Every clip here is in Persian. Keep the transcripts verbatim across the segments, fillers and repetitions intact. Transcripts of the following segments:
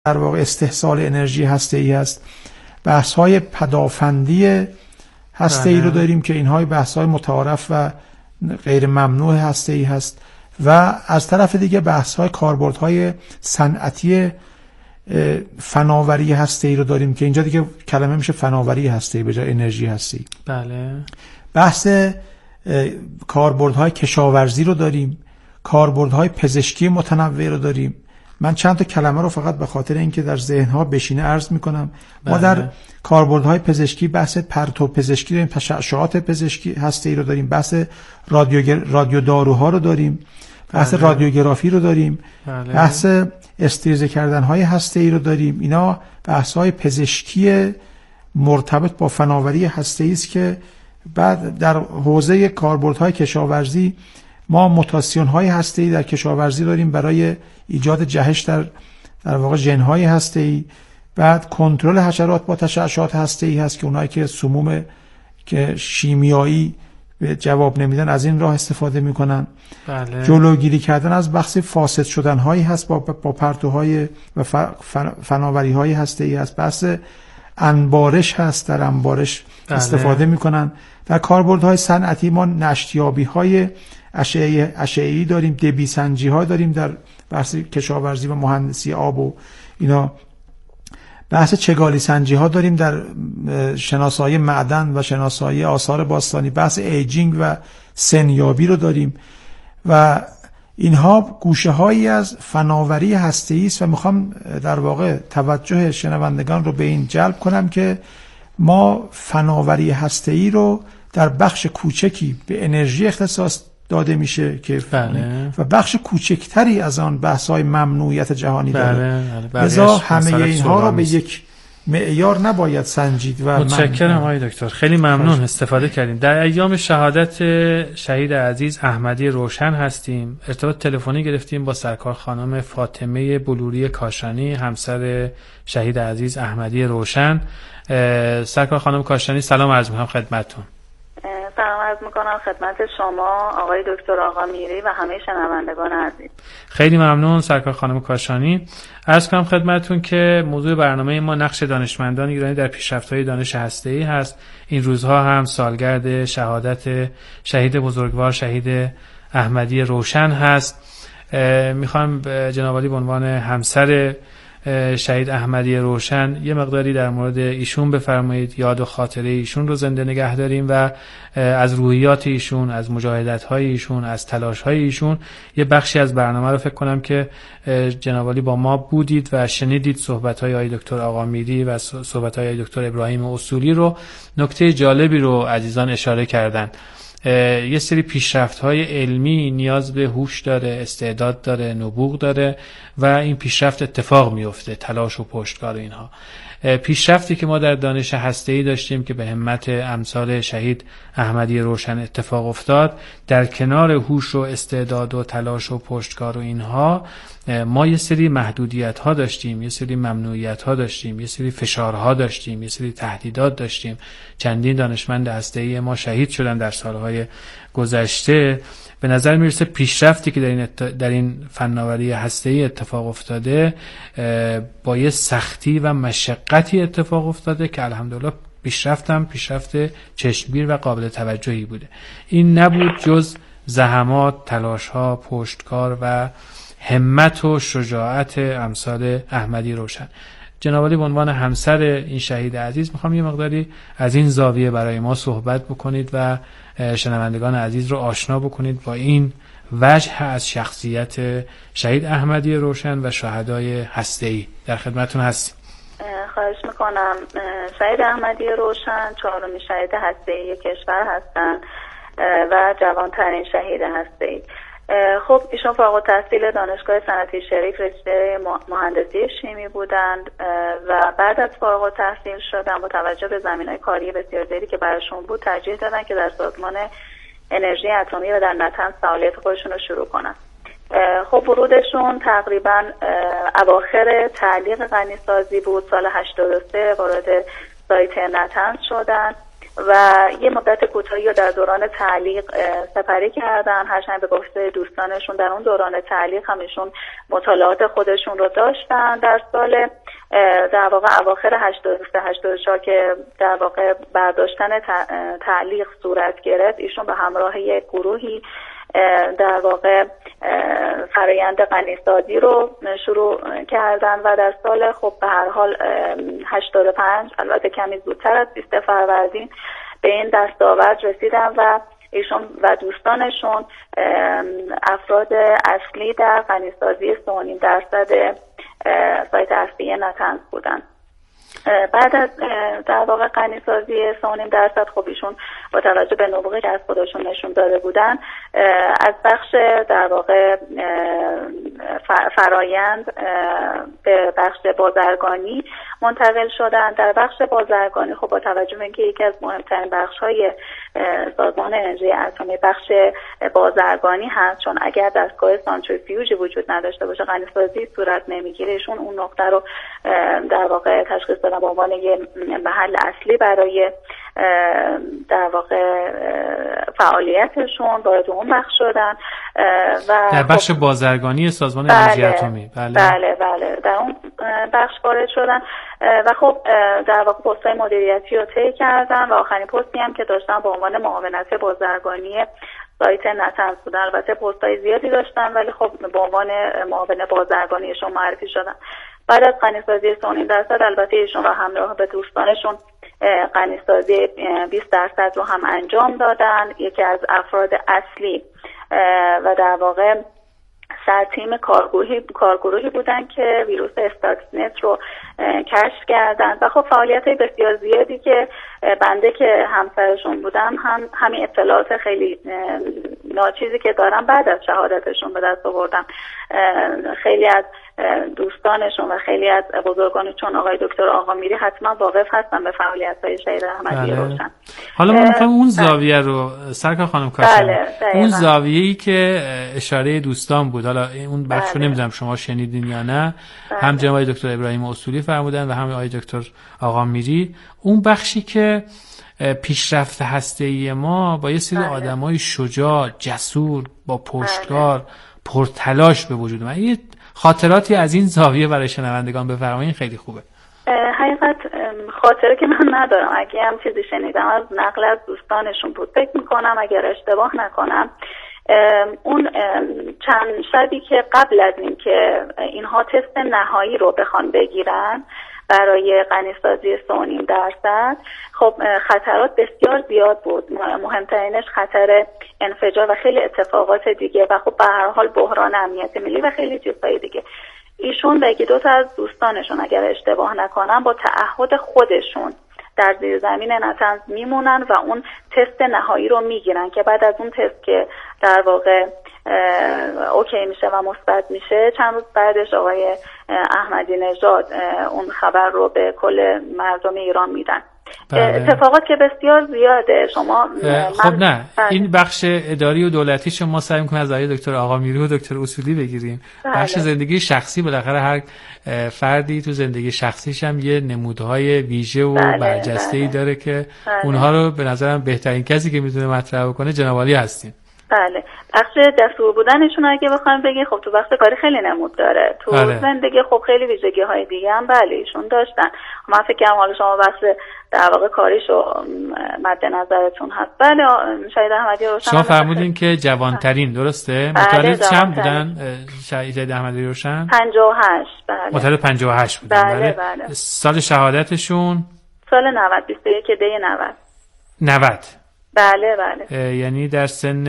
در واقع استحصال انرژی هسته‌ای هست. بحث‌های پدافندی هسته‌ای رو داریم که اینها بحث‌های متعارف و غیر ممنوع هسته‌ای هست و از طرف دیگه بحث‌های کاربردهای صنعتی فناوری هسته‌ای رو داریم که اینجا دیگه کلمه میشه فناوری هسته‌ای به جای انرژی هسته‌ای. بله. بحث کاربردهای کشاورزی رو داریم، کاربردهای پزشکی متنوع رو داریم. من چند تا کلمه رو فقط به خاطر اینکه در ذهن‌ها بشینه عرض می‌کنم. ما در کاربردهای پزشکی بحث پرتو پزشکی داریم، تشعشعات پزشکی هسته‌ای رو داریم، بحث رادیو رادیو داروها رو داریم، بحث بله. رادیوگرافی رو داریم، بله. بحث استریزه کردن‌های هسته‌ای رو داریم. اینا بحث‌های پزشکی مرتبط با فناوری هسته‌ای است که بعد در حوزه کاربردهای کشاورزی ما موتاسیون‌های هسته‌ای در کشاورزی داریم برای ایجاد جهش در در واقع ژن‌های هسته‌ای. بعد کنترل حشرات با تشعشعات هسته‌ای هست که اونایی که سموم که شیمیایی به جواب نمیدن از این راه استفاده میکنن. بله. جلوگیری کردن از بخش فاسد شدن‌هایی هست با با پرتوهای و فناوری‌های هسته‌ای هست. بحث انبارش هست، در انبارش بله. استفاده میکنن. در کاربردهای صنعتی ما نشتیابی‌های اشعه اشعه‌ای داریم، دبی سنجی‌ها داریم در بحث کشاورزی و مهندسی آب و اینا. بحث چگالی سنجی‌ها داریم در شناسایی معدن و شناسایی آثار باستانی. بحث ایجینگ و سنیابی رو داریم و اینها گوشه‌هایی از فناوری هسته‌ای است و میخوام در واقع توجه شنوندگان رو به این جلب کنم که ما فناوری هسته‌ای رو در بخش کوچکی به انرژی اختصاص داده میشه که بله. و بخش کوچکتری از آن بحث‌های ممنوعیت جهانی بله. داره. بله. لذا همه اینها رو به یک معیار نباید سنجید. و متشکرم آقای دکتر، خیلی ممنون، استفاده کردیم. در ایام شهادت شهید عزیز احمدی روشن هستیم. ارتباط تلفنی گرفتیم با سرکار خانم فاطمه بلوری کاشانی، همسر شهید عزیز احمدی روشن. سرکار خانم کاشانی سلام عرض می‌کنم خدمتتون. سلام عرض میکنم خدمت شما آقای دکتر آقا میری و همه شنوندگان عزیز. خیلی ممنون سرکار خانم کاشانی. عرض کنم خدمتتون که موضوع برنامه ما نقش دانشمندان ایرانی در پیشرفت‌های دانش هسته‌ای هست. این روزها هم سالگرد شهادت شهید بزرگوار شهید احمدی روشن هست. میخوام جناب عالی به عنوان همسر شهید احمدی روشن یه مقداری در مورد ایشون بفرمایید، یاد و خاطره ایشون رو زنده نگه داریم و از روحیات ایشون، از مجاهدت‌های ایشون، از تلاش‌های ایشون یه بخشی از برنامه رو فکر کنم که جناب عالی با ما بودید و شنیدید صحبت‌های آقای دکتر آقا میری و صحبت‌های آقای دکتر ابراهیم اصولی رو. نکته جالبی رو عزیزان اشاره کردن. یه سری پیشرفت‌های علمی نیاز به هوش داره، استعداد داره، نبوغ داره و این پیشرفت اتفاق میفته، تلاش و پشتکار اینها. پیشرفتی که ما در دانش هسته‌ای داشتیم که به همت امثال شهید احمدی روشن اتفاق افتاد، در کنار هوش و استعداد و تلاش و پشتکار و اینها ما یه سری محدودیت‌ها داشتیم، یه سری ممنوعیت‌ها داشتیم، یه سری فشارها داشتیم، یه سری تهدیدات داشتیم. چندین دانشمند هسته‌ای ما شهید شدن در سالهای گذشته. به نظر میرسه پیشرفتی که در این ات... در این فناوری هسته‌ای اتفاق افتاده با یه سختی و مشقتی اتفاق افتاده که الحمدلله پیشرفتم پیشرفت چشمگیر و قابل توجهی بوده. این نبود جز زحمات، تلاش‌ها، پشتکار و همت و شجاعت امثال احمدی روشن. جناب عالی به عنوان همسر این شهید عزیز میخوام یه مقداری از این زاویه برای ما صحبت بکنید و شنوندگان عزیز رو آشنا بکنید با این وجه از شخصیت شهید احمدی روشن و شهدای هسته‌ای. در خدمتتون هستیم. خواهش میکنم. شهید احمدی روشن چهارمین شهید هسته‌ای کشور هستند و جوانترین شهید هسته‌ای. خب ایشون فارغ التحصیل دانشگاه صنعتی شریف رشته مهندسی شیمی بودند و بعد از فارغ التحصیل شدن با توجه به زمینه‌های کاری بسیار زیادی که براشون بود ترجیح دادن که در سازمان انرژی اتمی و در نتنز فعالیت خودشون رو شروع کنن. خب ورودشون تقریبا اواخر تعلیق غنیسازی بود. سال هشتاد و سه وارد سایت نتنز شدن و یه مدت کوتاهی رو در دوران تعلیق سپری کردن. هرچند به گفته دوستانشون در اون دوران تعلیق همشون مطالعات خودشون رو داشتن. در سال در واقع اواخر هشتاد و سه هشتاد و چهار که در واقع برداشتن تعلیق صورت گرفت، ایشون به همراه یک گروهی در واقع فرایند غنیسازی رو شروع کردن و در سال خب به هر حال هشتاد و پنج، البته کمی زودتر از بیست فروردین، به این دستاورد رسیدن و ایشون و دوستانشون افراد اصلی در غنیسازی سه و نیم درصد سایت اصلی نطنز بودن. بعد از در واقع غنیسازی سه و نیم درصد خب ایشون با توجه به نبوغی که از خودشون نشون داده بودن از بخش در واقع فرایند به بخش بازرگانی منتقل شدن. در بخش بازرگانی خب با توجه به اینکه یکی از مهمترین بخش‌های سازمان انرژی اتمی بخش بازرگانی هست، چون اگر دستگاه سانتریفیوژی وجود نداشته باشه غنیسازی صورت نمیگیره، ایشون اون نقطه رو در واقع تشخیص دادن به عنوان یه محل اصلی برای در واقع فعالیتشون، وارد اون بخش شدن و در بخش بازرگانی سازمان انرژی اتمی. بله بله بله در اون بخش وارد شدن و خب در واقع پست‌های مدیریتی رو طی کردن و آخرین پستی هم که داشتن به عنوان معاونت بازرگانی سایت نطنز بودن. البته پست‌های زیادی داشتن ولی خب به عنوان معاون بازرگانیشون معرفی شدن. بعد از غنیسازی سه و نیم درصد البته ایشون و همراه به دوستانشون غنیسازی بیست درصد رو هم انجام دادن. یکی از افراد اصلی و در واقع سرتیم کارگروهی کارگروهی بودن که ویروس استاکسنت رو کشف کردن و خب فعالیت‌های بسیار زیادی که بنده که همسرشون بودم هم همین اطلاعات خیلی ناچیزی که دارم بعد از شهادتشون به دست آوردم. خیلی از دوستانشون و خیلی از بزرگان چون آقای دکتر آقامیری حتما واقف هستن به فعالیت‌های شهید احمدی روشن. حالا ما می‌خوایم اون زاویه رو سرکار خانم کاشانی، بله، اون زاویه‌ای که اشاره دوستان بود، حالا اون بخشو بله. نمیدونم شما شنیدین یا نه، بله. هم جناب دکتر ابراهیم اصولی فرمودن و هم آقای دکتر آقامیری، اون بخشی که پیشرفت هسته‌ای ما با یه سری بله. آدمای شجاع، جسور، با پشتکار، بله. پرتلاش به وجود اومد. یه خاطراتی از این زاویه برای شنوندگان بفرمایید، خیلی خوبه. حقیقت خاطره که من ندارم، اگه هم چیزی شنیدم از نقل از دوستانشون بود فکر میکنم، اگر اشتباه نکنم اون چند شبی که قبل از این که اینها تست نهایی رو بخوان بگیرن برای غنیسازی سه و نیم درصد، خب خطرات بسیار زیاد بود، مهمترینش خطر انفجار و خیلی اتفاقات دیگه و خب به هر حال بحران امنیت ملی و خیلی چیزهای دیگه. ایشون و یکی دو تا از دوستانشون اگر اشتباه نکنم با تعهد خودشون در زیر زمین نطنز میمونن و اون تست نهایی رو میگیرن که بعد از اون تست که در واقع اوکی میشه و مثبت میشه، چند روز بعدش آقای احمدی نژاد اون خبر رو به کل مردم ایران میدن. بله. اتفاقات که بسیار زیاده. شما خب نه بله. این بخش اداری و دولتی شما سعی می‌کنید از آقای دکتر آقامیری و دکتر اصولی بگیریم. بله. بخش زندگی شخصی بالاخره هر فردی تو زندگی شخصیش هم یه نمودهای ویژه و بله. برجسته‌ای بله. داره که بله. اونها رو به نظرم بهترین کسی که میتونه مطرح کنه جناب عالی هستین. بله. بخش جسور بودنشون اگه بخوایم بگیم خب تو بخش کاری خیلی نمود داره. تو بله. زندگی خب خیلی ویژگی‌های دیگه هم بله ایشون داشتن. من فکر کنم حالا شما بخش در واقع کاریشو مد نظرتون هست. بله شهید احمدی روشن شما فرمودین که جوانترین درسته؟ بله متولد چند بودن شهید احمدی روشن؟ پنجاه و هشت. بله. متولد پنجاه و هشت بودن. بله بله. بله. سال شهادتشون سال نود بیست و یک دی نود. نود. بله بله. یعنی در سن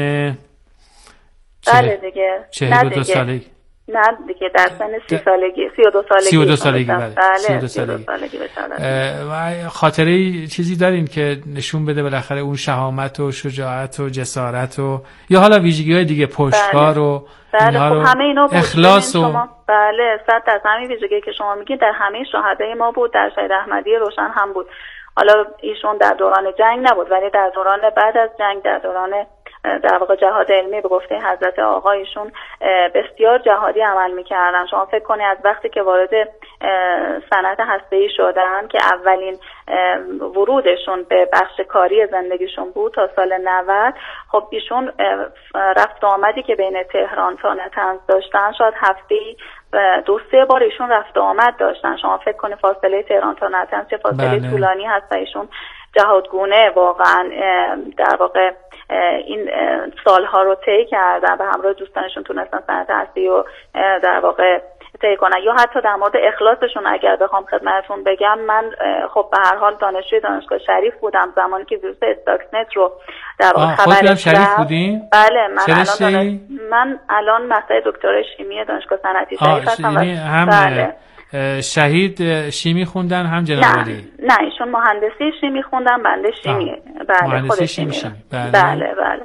بله دیگه. چهل و دو سالگی. نه دیگه در سن سی سالگی، سی و دو سالگی. سی و دو سالگی بله. بله. سی و دو سالگی. و خاطره چیزی دارین که نشون بده بالاخره اون شهامت و شجاعت و جسارت و یا حالا ویژگی‌های دیگه پشتکار و بله. اینها رو خب همه اینا بود. اخلاص و بله صد از همین ویژگی که شما میگید در همه شهدای ما بود، در شهید احمدی روشن هم بود. حالا ایشون در دوران جنگ نبود ولی در دوران بعد از جنگ، در دوران در واقع جهاد علمی به گفته حضرت آقایشون بسیار جهادی عمل میکردن. شما فکر کنید از وقتی که وارد صنعت هسته‌ای شدن که اولین ورودشون به بخش کاری زندگیشون بود تا سال نود. خب ایشون رفت و آمدی که بین تهران تا نطنز داشتن شاید هفته‌ای دو سه بار ایشون رفت و آمد داشتن. شما فکر کنید فاصله تهران تا نطنز چه فاصله بله. طولانی هست. ایشون جهادگونه واقعا در واقع این سالها رو طی کردن و همراه دوستانشون تونستن صنعت هسته‌ای رو در واقع طی کنن. یا حتی در مورد اخلاصشون اگر بخوام خدمتتون بگم، من خب به هر حال دانشجوی دانشگاه شریف بودم زمانی که ویروس استاکسنت رو در واقع خبرش شریف بودین؟ بله من الان دانش... من الان مقطع دکترای شیمی دانشگاه صنعتی شریف هستم. هم بله. شهید شیمی خوندن هم جناب عالی؟ نه نه ایشون مهندسی شیمی خوندن، بنده شیمی. بله خود شیمی, شیمی. بله. بله بله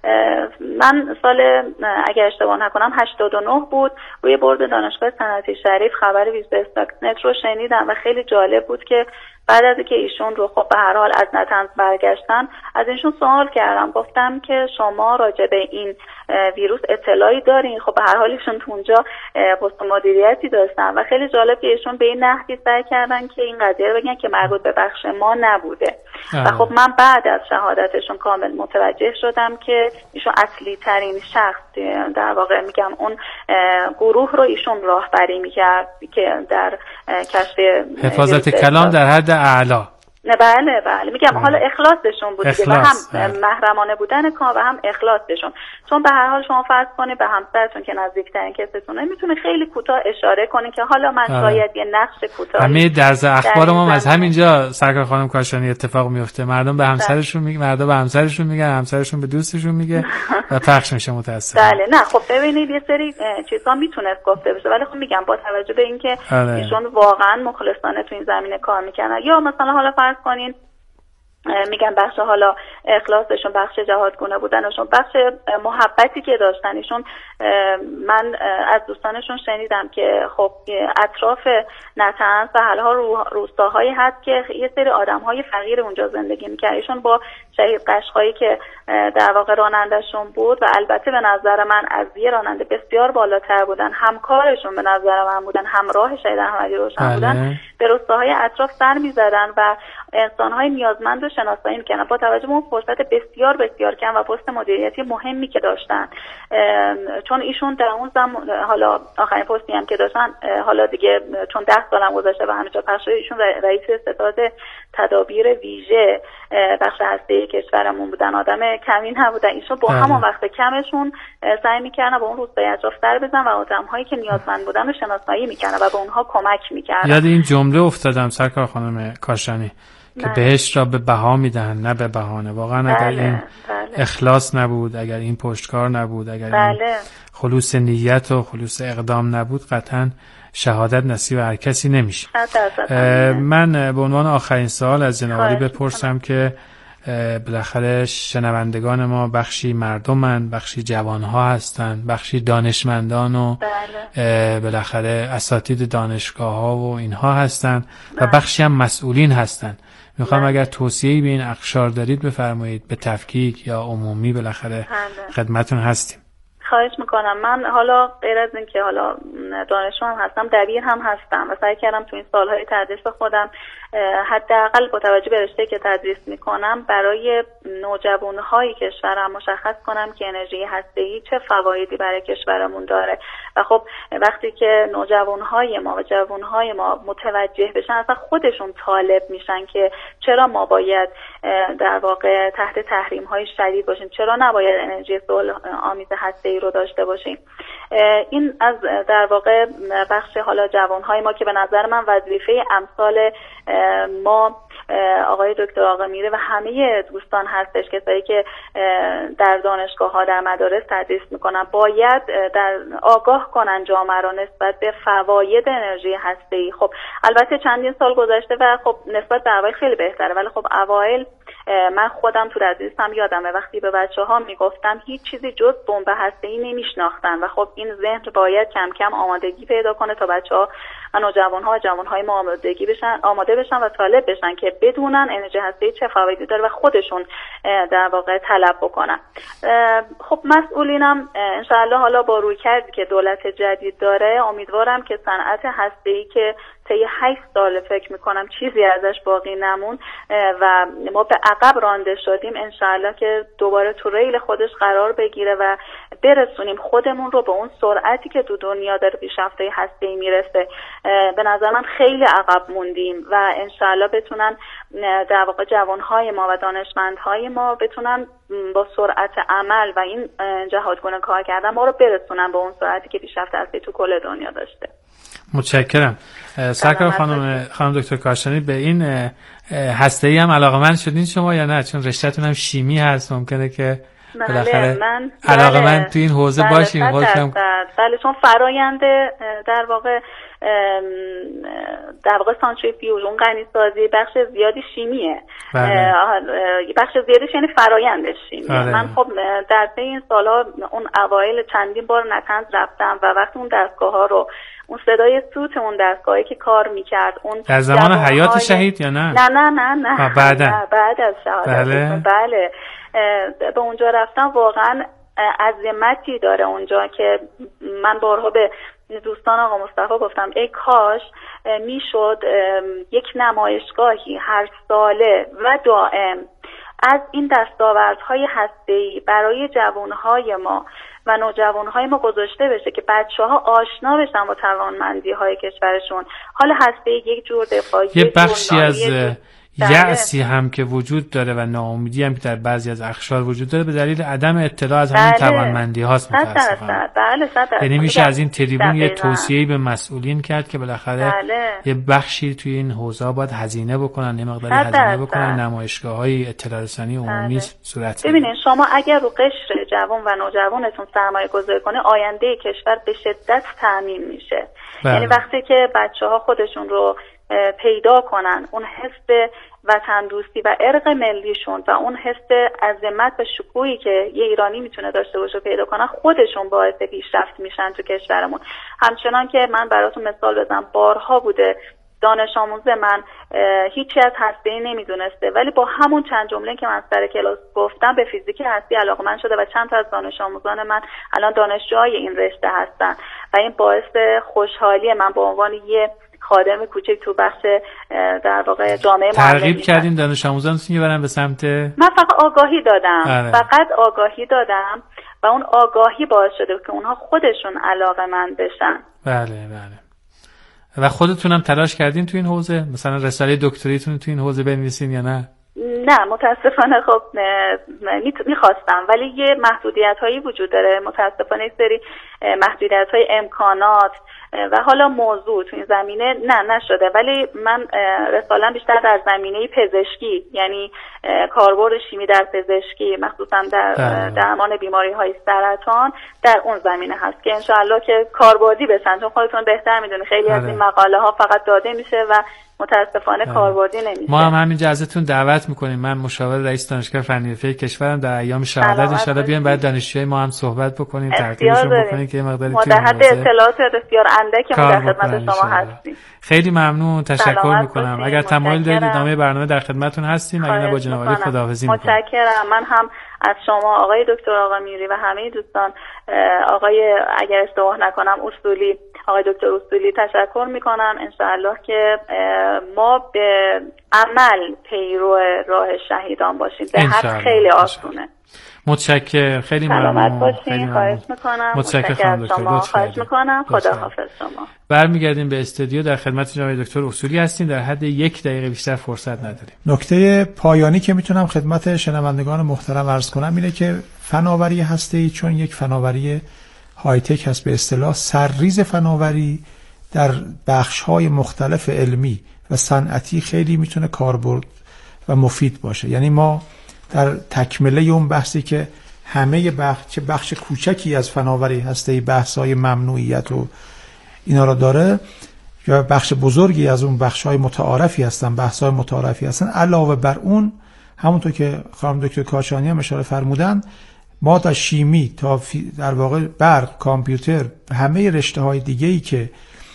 من سال اگر اشتباه نکنم هشتاد و نه بود روی بورد دانشگاه صنعتی شریف خبر ویروس استاکسنت رو شنیدم و خیلی جالب بود که بعد از اینکه ایشون رو خب به هر حال از نطنز برگشتن از ایشون سوال کردم، گفتم که شما راجع به این ویروس اطلاعی دارین؟ خب به هر حال ایشون تو اونجا پست مدیریتی داشتن و خیلی جالب که ایشون به این نحوی سعی کردن که این قضیه رو بگن که مربوط به بخش ما نبوده. آه. و خب من بعد از شهادتشون کامل متوجه شدم که ایشون اصلی ترین شخص در واقع میگم اون گروه رو ایشون راهبری میکرد که در کشف حفاظت کلام در حد اعلا. نه بله بله میگم حالا اخلاصشون بود و هم محرمانه بودن کار و هم اخلاصشون، چون به هر حال شما فرض کنید به همسرتون که نزدیکترین کستونه میتونه خیلی کوتاه اشاره کنه که حالا من شاید یه نقش کوتاه. همه درز اخبار ما از همینجا سرکار خانم کاشانی اتفاق میفته، مردم به همسرشون میگن، مردم به همسرشون میگن، همسرشون به دوستشون میگه و پخش میشه متاسفانه. بله نه خب ببینید یه سری چیزا میتونست گفته بشه، ولی خب میگم با توجه به اینکه ایشون واقعا مخلصانه تو این زمینه کار میکنن، یا مثلا حالا فرض کنین میگن بخش حالا اخلاصشون، بخش جهادگونه بودنشون، بخش محبتی که داشتن ایشون. من از دوستانشون شنیدم که خب اطراف نطنز و حالها روستاهایی هست که یه سری آدمهای فقیر اونجا زندگی میکنن. ایشون با شهید قشقایی که در واقع رانندشون بود و البته به نظر من از یه راننده بسیار بالاتر بودن، همکارشون به نظر من بودن، همراه شهید احمدی روشن بودن، به روستاهای اطراف سر میزدن و انسانهای نیازمند رو شناسایی میکنن با توجه به اون فرصت بسیار بسیار کم و پست مدیریتی مهمی که داشتن. چون ایشون در اون زمان حالا آخرین پستی هم که داشتن، حالا دیگه چون ده سالم گذشته و همه جا پخش شده، ایشون رئیس ستاد تدابیر ویژه بخش هسته‌ای کشورمون بودن، آدم کمی نبودن. ایشون با همون وقت کمشون سعی میکردن با اون روستای اطراف سر بزنن و آدم‌هایی که نیازمند بودن رو شناسایی میکردن و به اونها کمک میکردن. یاد این جمله افتادم سرکار خانم کاشانی که بله. بهشت را به بها میدهن نه به بهانه. واقعا بله. اگر این بله. اخلاص نبود، اگر این پشتکار نبود، اگر بله. این خلوص نیت و خلوص اقدام نبود، قطعا شهادت نصیب هر کسی نمیشه. من به عنوان آخرین سوال از جناب عالی بپرسم که بالاخره شنوندگان ما بخشی مردمن، بخشی جوانها هستن، بخشی دانشمندان و بله. بالاخره اساتید دانشگاه ها و اینها هستن بله. و بخشی هم مسئولین هستن. میخوام اگر توصیه‌ای به این اقشار دارید بفرمایید، به تفکیک یا عمومی بالاخره خدمتون هستیم. خواهش میکنم. من حالا غیر از این که حالا دانشجو هم هستم، دبیر هم هستم و سعی کردم تو این سالهای تدریس خودم حداقل با توجه به رشته‌ای که تدریس میکنم برای نوجوانهای کشورم مشخص کنم که انرژی هسته‌ای چه فوایدی برای کشورمون داره. و خب وقتی که نوجوانهای ما و جوانهای ما متوجه بشن، اصلا خودشون طالب میشن که چرا ما باید در واقع تحت تحریم‌های شدید باشیم، چرا نباید انرژی صلح آمیز هسته‌ای رو داشته باشیم. این از در واقع بخش حالا جوانهای ما که به نظر من وظیفه امثال ما آقای دکتر آقامیری و همه دوستان هستش، کسایی که در دانشگاه ها در مدارس تدریس میکنن، باید در آگاه کنن جامعه را نسبت به فواید انرژی هسته‌ای. خب البته چندین سال گذشته و خب نسبت به اوایل خیلی بهتره، ولی خب اوایل من خودم تو تدریسم یادمه وقتی به بچه‌ها میگفتم هیچ چیزی جز بمب هسته‌ای نمیشناختن و خب این ذهن باید کم کم آمادگی پیدا کنه تا بچه‌ها و نوجوان‌ها و جوان‌های ما آمادگی بشن، آماده بشن و طالب بشن که بدونن انرژی هسته‌ای چه فوایدی داره و خودشون در واقع طلب بکنن. خب مسئولینم انشاءالله حالا با رویکردی که دولت جدید داره، امیدوارم که صنعت هسته‌ای که طی هشت سال فکر میکنم چیزی ازش باقی نمون و ما به عقب رانده شدیم، انشاءالله که دوباره تو ریل خودش قرار بگیره و برسونیم خودمون رو به اون سرعتی که تو دنیا داره پیشرفت‌های هسته‌ای میرسه. به نظر من خیلی عقب موندیم و انشاءالله بتونن در واقع جوانهای ما و دانشمندهای ما بتونن با سرعت عمل و این جهادگونه کار کردن ما رو برسونن به اون سرعتی که پیشرفت هستی تو کل دنیا داشته. متشکرم. سرکار خانم خانم دکتر کاشانی، به این هسته‌ای هم علاقه‌مند شدین شما یا نه؟ چون رشته‌تون هم شیمی هست، ممکنه که بالاخره من علاقه‌مند تو این حوزه بله باشیم. بله, بله چون فرآیند در واقع در واقع سانتریفیوژ، غنی سازی بخش زیادی شیمیه. بله. بخش زیادیش یعنی فرآیند شیمیه. بله. من خب در طی این سال‌ها اون اوایل چندین بار نتنز رفتم و وقتی اون دستگاه‌ها رو، اون صدای سوت اون دستگاهی که کار میکرد، اون در زمان حیات شهید یا نه؟ نه نه نه نه بعد بعد از شهادت. بله. بله به اونجا رفتم، واقعا عظمتی داره اونجا که من بارها به دوستان آقا مصطفی گفتم ای کاش میشد یک نمایشگاهی هر ساله و دائم از این دستاوردهای هسته‌ای برای جوانهای ما و نوجوانهای ما گذاشته بشه که بچه‌ها آشنا بشن با توانمندی‌های کشورشون. حالا هسته‌ای یک جور دفاعی، یه بخشی از یأسی هم که وجود داره و ناامیدی هم که در بعضی از اقشار وجود داره به دلیل عدم اطلاع از همین توانمندی هاست متاسفانه. بله صد درصد. یعنی میشه از این تریبون یه توصیه‌ای به مسئولین کرد که بالاخره بله. یه بخشی توی این حوزه باید هزینه بکنن، یه مقداری هزینه بکنن، نمایشگاه‌های اطلاع رسانی عمومی بله. صورت بگیره. ببینید شما اگر رو قشر جوان و نوجوانتون سرمایه گذاری کنه، آینده کشور به شدت تضمین میشه. بله. یعنی وقتی که بچه‌ها خودشون رو پیدا کنن، اون حس وطن دوستی و ارق ملیشون و اون حس عظمت و شکوهی که یه ایرانی میتونه داشته باشه پیدا کنن، خودشون باعث پیشرفت میشن تو کشورمون. همچنان که من براتون مثال بزنم، بارها بوده دانش آموز من هیچی از هسته‌ای نمیدونسته، ولی با همون چند جمله که من سر کلاس گفتم به فیزیک هستی علاقه‌مند شده و چند تا از دانش آموزان من الان دانشجوهای این رشته هستن و این باعث خوشحالی من به عنوان یه خادم کوچک تو بخش در واقع جامعه ترغیب کردین دانش آموزانتون که برن به سمت. من فقط آگاهی دادم آره. فقط آگاهی دادم و اون آگاهی باعث شده که اونها خودشون علاقه‌مند بشن. بله بله. و خودتونم تلاش کردین تو این حوزه؟ مثلا رساله دکتریتون تو این حوزه بنویسین یا نه؟ نه متاسفانه خب میخواستم، ولی یه محدودیت هایی وجود داره. متاسفانه یک سری محدودیت های امکانات و حالا موضوع تو این زمینه نه نشده، ولی من رساله‌ام بیشتر در زمینه پزشکی، یعنی کاربرد شیمی در پزشکی، مخصوصا در درمان بیماری های سرطان، در اون زمینه هست که انشاءالله که کاربردی بشن، چون خودتون بهتر میدونید خیلی از این مقاله ها فقط داده میشه و متاسفانه کاربردی نمیشه. ما هم همینجا ازتون دعوت میکنیم، من مشاور رئیس دانشگاه فنی حرفه‌ای کشورم، در ایام شهادت ان شاءالله بیایم بعد دانشجوی ما هم صحبت بکنیم، ترتیبشون بکنیم که مقداری تو در حد اطلاعات بسیار اندکی ما در خدمت شما هستیم. خیلی ممنون، تشکر میکنم. اگر تمایل دارید ادامه برنامه در خدمتتون هستیم، اگر نه با جناب عالی خداحافظی میکنم. متشکرم. من هم از شما آقای دکتر آقامیری و همه دوستان آقای اگر اشتباه نکنم اصولی، آقای دکتر اصولی تشکر میکنم. انشاءالله که ما به عمل پیرو راه شهیدان باشیم. به حد خیلی آسونه. متشکرم، خیلی ممنون. خیلی خواهش میکنم. متشکرم شما. خواهش میکنم. خداحافظ شما. برمیگردیم به استودیو، در خدمت جناب دکتر اصولی هستیم. در حد یک دقیقه بیشتر فرصت نداریم. نکته پایانی که میتونم خدمت شنوندگان محترم عرض کنم اینه که فناوری هسته‌ای چون یک فناوری های تک هست، به اصطلاح سرریز فناوری در بخش‌های مختلف علمی و صنعتی خیلی میتونه کاربرد و مفید باشه. یعنی ما در تکمله اون بحثی که همه بخش چه بخش کوچکی از فناوری هسته‌ای بحث‌های ممنوعیت و اینا رو داره، یا بخش بزرگی از اون بخش‌های متعارفی هستن، بحث‌های متعارفی هستن. علاوه بر اون، همونطور که خانم دکتر کاشانی هم اشاره فرمودن، ما تا شیمی تا در واقع برق، کامپیوتر، همه رشته‌های دیگه‌ای که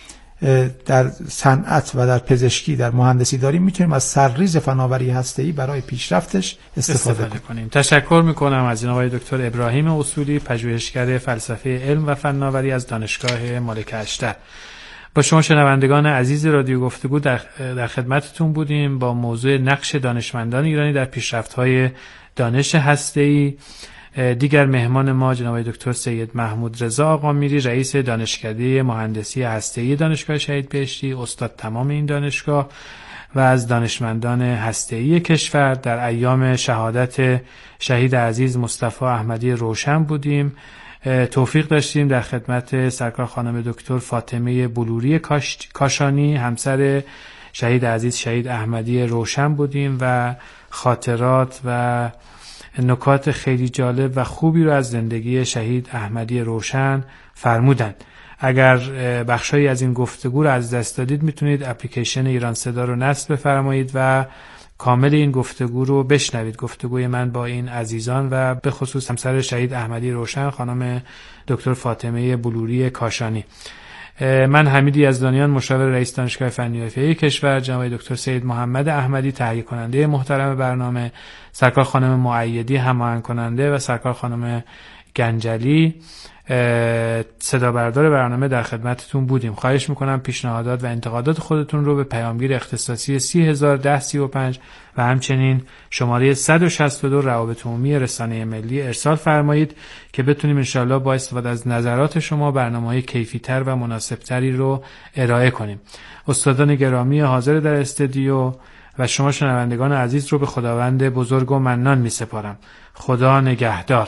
در صنعت و در پزشکی، در مهندسی داریم، میتونیم از سرریز فناوری هسته‌ای برای پیشرفتش استفاده, استفاده کنیم. تشکر میکنم از جناب دکتر ابراهیم اصولی، پژوهشگر فلسفه علم و فناوری از دانشگاه ملک اشتر. با شما شنوندگان عزیز رادیو گفتگو در, در خدمتتون بودیم با موضوع نقش دانشمندان ایرانی در پیشرفت‌های دانش هسته‌ای. دیگر مهمان ما جناب دکتر سید محمود رضا آقامیری، رئیس دانشکده مهندسی هسته‌ای دانشگاه شهید بهشتی، استاد تمام این دانشگاه و از دانشمندان هسته‌ای کشور. در ایام شهادت شهید عزیز مصطفی احمدی روشن بودیم. توفیق داشتیم در خدمت سرکار خانم دکتر فاطمه بلوری کاشانی، همسر شهید عزیز شهید احمدی روشن بودیم و خاطرات و نکات خیلی جالب و خوبی رو از زندگی شهید احمدی روشن فرمودند. اگر بخشایی از این گفتگو رو از دست دادید میتونید اپلیکیشن ایران صدا رو نصب بفرمایید و کامل این گفتگو رو بشنوید. گفتگوی من با این عزیزان و به خصوص همسر شهید احمدی روشن خانم دکتر فاطمه بلوری کاشانی. من حمید یزدانیان، مشاور رئیس دانشگاه فنی و حرفه‌ای کشور، جناب دکتر سید محمد احمدی تهیه کننده محترم برنامه، سرکار خانم مؤیدی هماهنگ کننده و سرکار خانم گنجلی صدا بردار برنامه در خدمتتون بودیم. خواهش میکنم پیشنهادات و انتقادات خودتون رو به پیامگیر اختصاصی سی هزار ده سی و پنج و همچنین شماره صد و شصت و دو روابط عمومی رسانه ملی ارسال فرمایید که بتونیم انشاءالله با استفاده از نظرات شما برنامه‌های کیفی‌تر و مناسبتری رو ارائه کنیم. استادان گرامی حاضر در استودیو و شما شنوندگان عزیز رو به خداوند بزرگ و منان می‌سپارم. خدا نگهدار.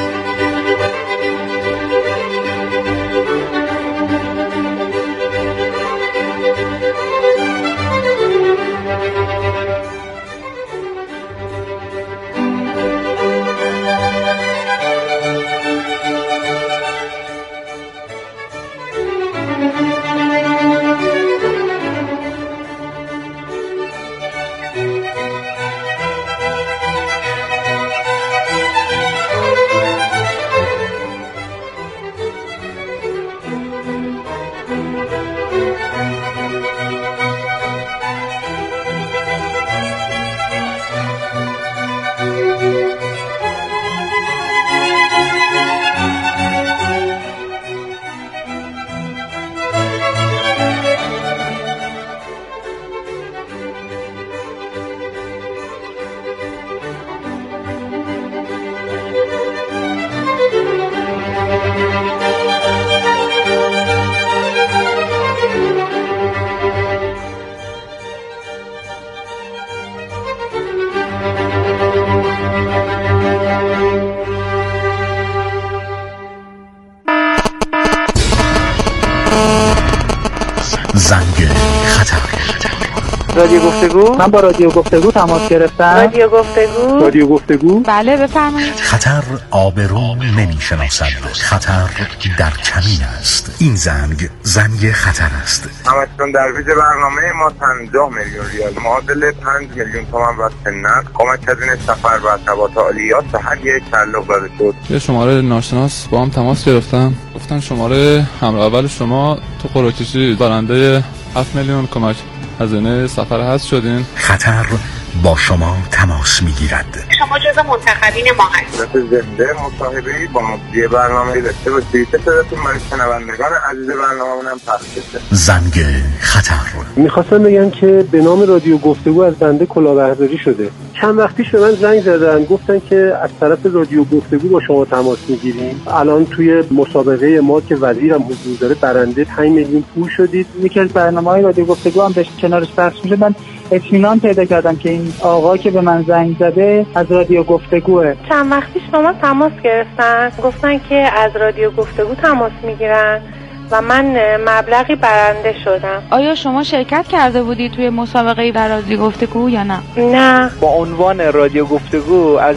رادیو گفتگو. من با رادیو گفتگو تماس گرفتم. رادیو گفتگو. رادیو گفتگو. بله بفرمایید. خطر آبرو نمیشناسد، خطر در کمین است. این زنگ زنگ خطر است. همچنان در ویژه برنامه ما پنجاه میلیون ریال معادل پنج میلیون تومان و سنت کمک از این سفر و ارتباط عالیات به هر یک تعلق داده شد. یه شماره ناشناس با هم تماس گرفتم، گفتن شماره همراه اول شما تو قرعه‌کشی برنده هفت میلیون کمک هزینه سفر هست شدین. خطر با شما تماس میگیرد. شما جزو منتخبین ما هستید. زنده مصاحبه‌ای با مجری برنامه داشته باشید. صداتون برای شنوندگان عزیز برنامه‌مون هم پخش بشه. زنگ خطر. می‌خواستم بگم که به نام رادیو گفتگو از بنده کلاهبرداری شده. چند وقت پیش به من زنگ زدن گفتن که از طرف رادیو گفتگو با شما تماس میگیریم. الان توی مسابقه ما که وزیرم حضور داره برنده پنج میلیون پول شدید. یکی از برنامه‌های رادیو گفتگو هم داشت کنارش پخش میشه. من اطمینان پیدا کردم که این آقا که به من زنگ زده از رادیو گفتگوه. چند وقت پیش با من تماس گرفتن، گفتن که از رادیو گفتگو تماس میگیرن و من مبلغی برنده شدم. آیا شما شرکت کرده بودی توی مسابقه در رادیو گفتگو یا نه؟ نه. با عنوان رادیو گفتگو از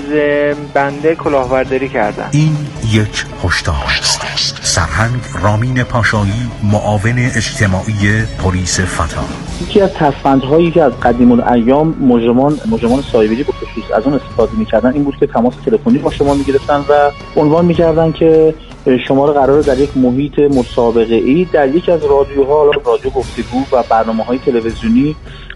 بنده کلاهبرداری کردن. این یک هشدار است. سرهنگ رامین پاشایی، معاون اجتماعی پلیس فتا. یکی از تصفندهایی که از قدیم الایام مجرمان مجرمان سایبری به خصوص از اون استفاده می‌کردن این بود که تماس تلفنی با شما می‌گرفتن و عنوان می‌کردن که شما رو قراره در یک محیط مسابقه‌ای در یک از رادیوها، رادیو گفتگو و برنامه‌های تلویزیونی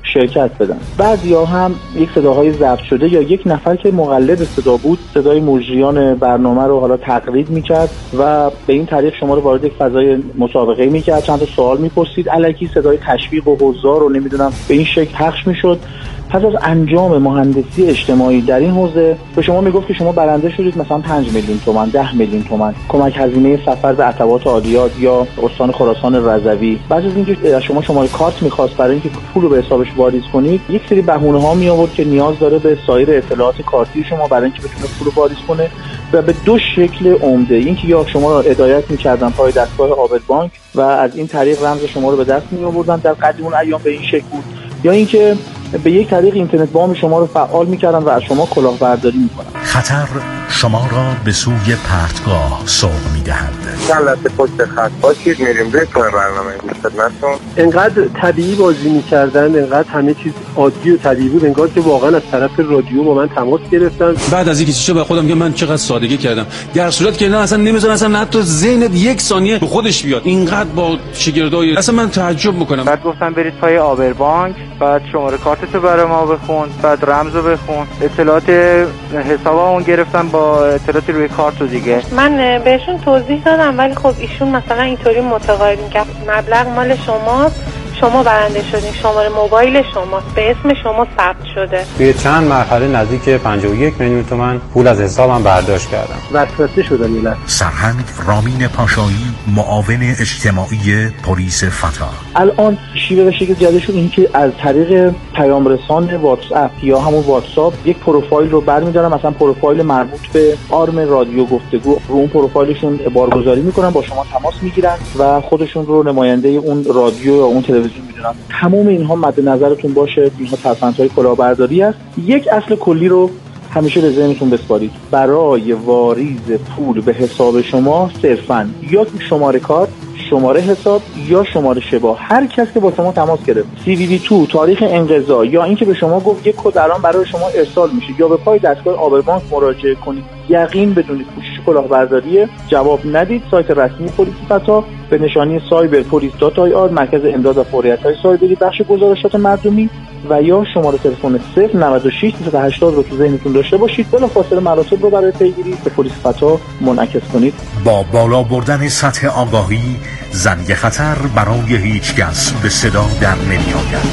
شرکت بدن. بعضیا هم یک صداهای ضبط شده یا یک نفر که مقلد صدا بود صدای مجریان برنامه رو حالا تقلید میکرد و به این طریق شما رو وارد یک فضای مسابقه میکرد، چند تا سوال میپرسید، الکی صدای تشویق و حضار رو نمیدونم به این شکل پخش میشد. پس از انجام مهندسی اجتماعی در این حوزه به شما میگفت که شما برنده شدید مثلا پنج میلیون تومان، ده میلیون تومان کمک هزینه سفر به عتبات عالیات یا استان خراسان رضوی. بعد از اینکه از شما شماره کارت میخواست برای اینکه پول رو به حسابش واریز کنید، یک سری بهونه ها می آورد که نیاز داره به سایر اطلاعات کارتی شما برای اینکه بتونه پول رو واریز کنه و به دو شکل عمده. اینکه یا شما رو هدایت میکردن پای دستگاه عابد بانک و از این طریق رمز شما رو به دست می آوردن، در قدیم اون ایام به این شکل بود، یا اینکه به یک طریق اینترنت بام شما رو فعال میکردن و از شما کلاهبرداری میکنن. خطر شما را به سوی پرتگاه سوق میدهد. چند لحظه پشت خط باشید، میریم روی برنامه گوش خدمتتون. انقدر طبیعی بازی میکردن، انقدر همه چیز عادی و طبیعی بود، انگار که واقعا از طرف رادیو با من تماس گرفتن. بعد از اینکه چیزا به خودم که من چقدر سادگی کردم، در صورتی که نه اصلا نمیذارن اصلا حتی ذهنت یک ثانیه به خودش بیاد، اینقدر با شگردای اصلا من تعجب میکنم. بعد گفتم برید پای آبر بانک، بعد شماره کارتتو برای ما بخون، بعد رمزو بخون، اطلاعات حسابمون گرفتن با اطلاعات روی کارت دیگه. من بهشون توضیح دادم ولی خب ایشون مثلا اینطوری متقاعد کرد مبلغ مال شماست، شما برنده شدین، شماره موبایل شما به اسم شما ثبت شده. توی چند مرحله نزدیک پنجاه و یک میلیون تومان پول از حسابم برداشت کردم. وسوسه شدم میلاد. سرهنگ رامین پاشایی، معاون اجتماعی پلیس فتا. الان شیوه و شکل جدیدشون این که از طریق پیام رسان واتس اپ یا همون واتساپ یک پروفایل رو برمی‌دارن، مثلا پروفایل مربوط به آرم رادیو گفتگو، رو اون پروفایلشون بارگذاری میکنن، با شما تماس میگیرن و خودشون رو نماینده اون رادیو یا اون تلویزیون میدونن. تمام اینها مد نظرتون باشه، اینها ترفندهای کلاهبرداری است. یک اصل کلی رو همیشه به ذهنتون بسپارید. برای واریز پول به حساب شما صرفاً یا شماره کارت، شماره حساب یا شماره شبا، هر کس که با شما تماس گرفت، سی وی وی دو، تاریخ انقضا یا اینکه به شما گفت یک کد الان برای شما ارسال میشه یا به پای دستگاه آبر بانک مراجعه کنید، یقین بدونید کوشش کلاهبرداری، جواب ندید. سایت رسمی پلیس فتا به نشانی سایبر پلیس دات آی آر، مرکز امداد و فوریت‌های سایبری، بخش گزارشات مردمی، و یا شماره تلفن صفر نود و شش دویست و هشتاد رو تو ذهنتون داشته باشید. بلافاصله مراتب رو برای پیگیری به پلیس فتا منعکس کنید. با بالا بردن سطح آگاهی، زنگ خطر برای هیچ کس به صدا در نمی‌آید.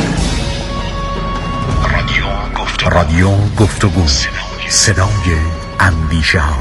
رادیو گفتگو، رادیو گفتگو، صدای اندیشه ها.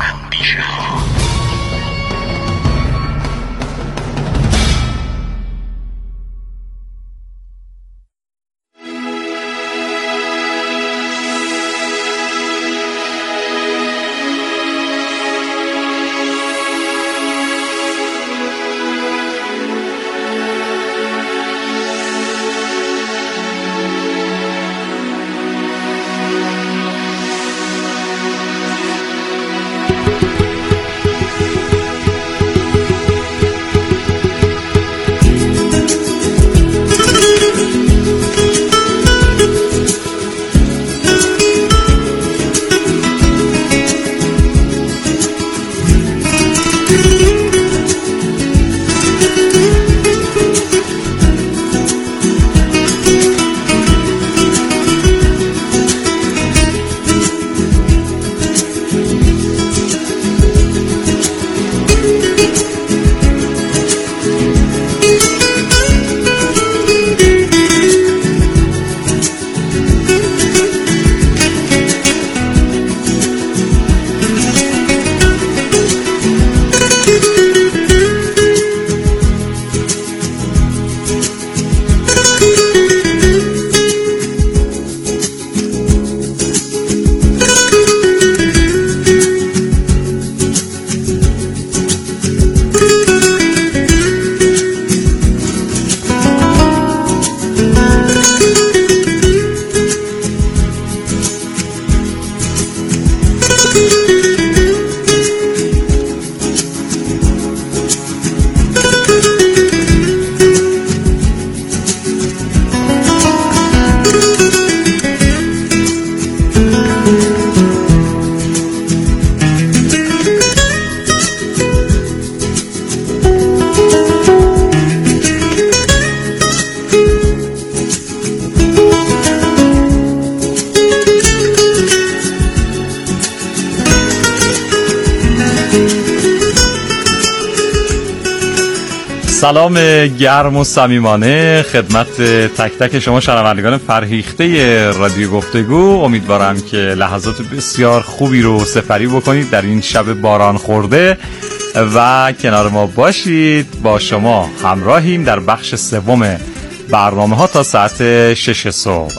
سلام گرم و صمیمانه خدمت تک تک شما شنوندگان فرهیخته رادیو گفتگو. امیدوارم که لحظات بسیار خوبی رو سپری بکنید در این شب باران خورده و کنار ما باشید. با شما همراهیم در بخش سوم برنامه ها تا ساعت شش صبح.